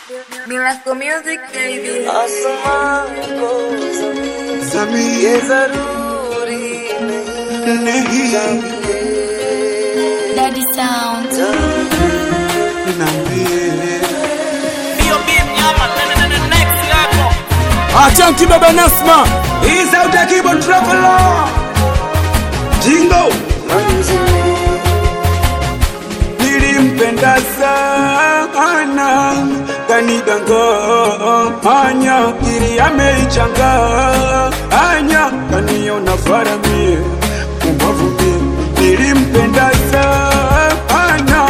Miracle Music, baby. आसमान को ज़मीन ये ज़रूरी नहीं Daddy Sound. Asante baba Nasma, hii sauti ya keyboard traveler Jingo. Nilimpenda sana kanidanganya ili ameichanganya kaniona faramie kumavumie. Nilimpenda sana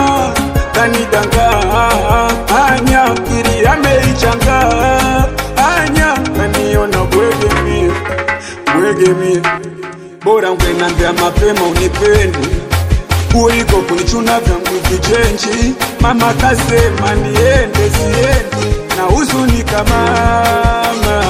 kanidanganya ili ameichanganya kaniona bwegemie. Bora ungenambia mapema unipende kuliko kunichuna vyangu vichenji. Mama kasema niende siendi na huzunika mama.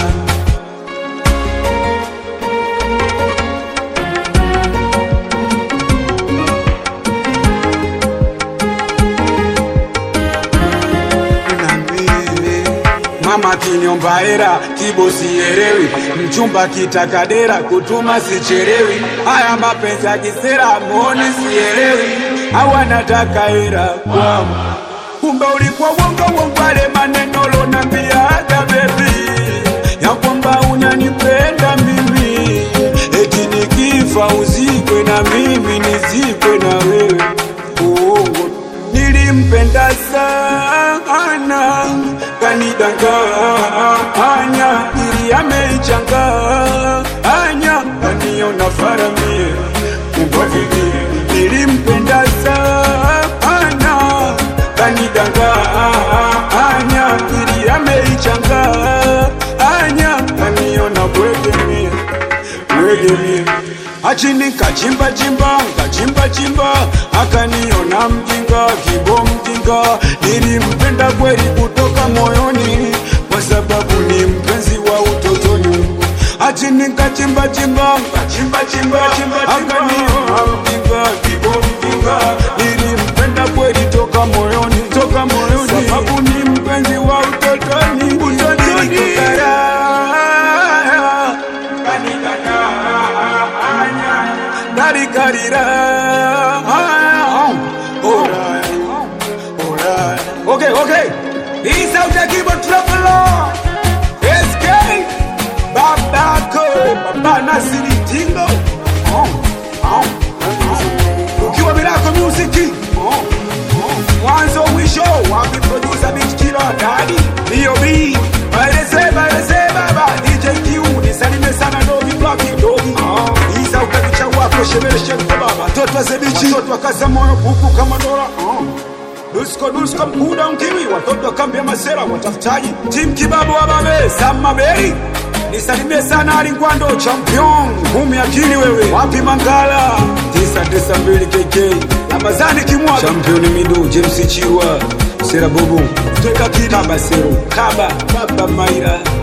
Mama kiniomba hera kibosi elewi, mchumba kitakadera kutuma sichelewi. Haya mapenzi ya kisera muone sielewi, hawa nataka hera kwangu. Kumbe ulikuwa wongo wale maneno lonambiaga baby, ya kwamba unanipenda mimi, eti nikifa uzikwe na mimi nizikwe na wewe. Uongo. Nilimpenda sana kanidanganya ili ameichanganya kaniona faramie kumbavivie. Nilimpenda sana kanidanganya ili ameichanganya kaniona bwegemie. Achini kachimba chimba akaniona mjinga kibo mjinga. Nilimpenda kweli kutoka moyoni kwa sababu ni mpenzi wa utotoni. Achini kachimba akaniona mjinga kibo mjinga. Nilimpenda kweli toka moyoni sababu ni mpenzi wa utotoni. Karira. Okay. He's out there giving trouble. SK Baba Nasiri Jingo. Ukiwa Miracle Music. Mwanzo mwisho wapi producer Big Killer Daddy B.O.B. Baileze baba DJ Q nisalime sana Dogi Black Dogi. Iza ukakichagua kwa shebele baba. Toto zebichi toto akaza moyo buku kama dola. Dusko mkuda mkimi watoto kambia masera watafutaji. Team Kibabu wa babe Sama Beri. Nisalimie sana Alingwando champion. Ngumi akili wewe. Wapi Mangala 992 KK. Ramazani Kimwa champion Midu James Chiwa Sera Bobo Tweka Kida Basero Kaba Baba Maira.